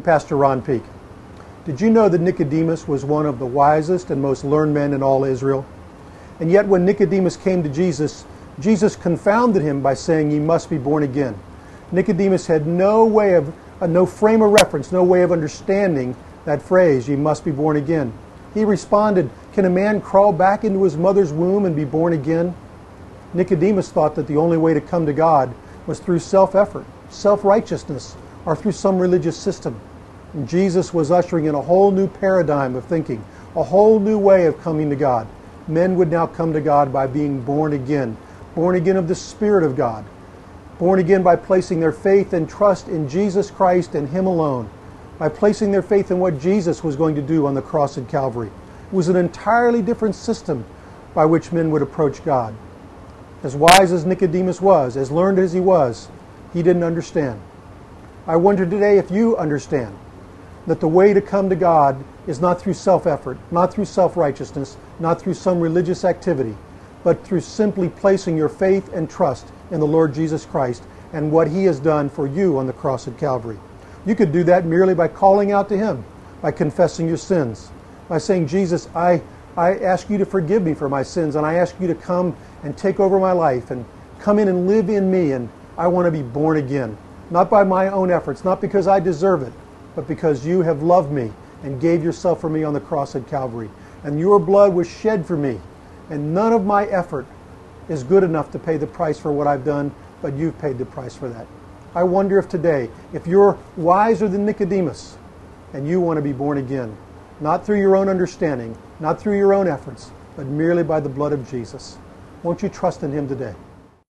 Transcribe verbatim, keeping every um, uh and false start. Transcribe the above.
I'm Pastor Ron Peake. Did you know that Nicodemus was one of the wisest and most learned men in all Israel? And yet when Nicodemus came to Jesus, Jesus confounded him by saying, "You must be born again." Nicodemus had no way of, uh, no frame of reference, no way of understanding that phrase, "You must be born again." He responded, "Can a man crawl back into his mother's womb and be born again?" Nicodemus thought that the only way to come to God was through self-effort, self-righteousness, or through some religious system. And Jesus was ushering in a whole new paradigm of thinking, a whole new way of coming to God. Men would now come to God by being born again, born again of the Spirit of God, born again by placing their faith and trust in Jesus Christ and Him alone, by placing their faith in what Jesus was going to do on the cross at Calvary. It was an entirely different system by which men would approach God. As wise as Nicodemus was, as learned as he was, he didn't understand. I wonder today if you understand that the way to come to God is not through self-effort, not through self-righteousness, not through some religious activity, but through simply placing your faith and trust in the Lord Jesus Christ and what He has done for you on the cross at Calvary. You could do that merely by calling out to Him, by confessing your sins, by saying, "Jesus, I, I ask you to forgive me for my sins, and I ask you to come and take over my life and come in and live in me, and I want to be born again. Not by my own efforts, not because I deserve it, but because you have loved me and gave yourself for me on the cross at Calvary. And your blood was shed for me, and none of my effort is good enough to pay the price for what I've done, but you've paid the price for that." I wonder if today, if you're wiser than Nicodemus and you want to be born again, not through your own understanding, not through your own efforts, but merely by the blood of Jesus. Won't you trust in Him today?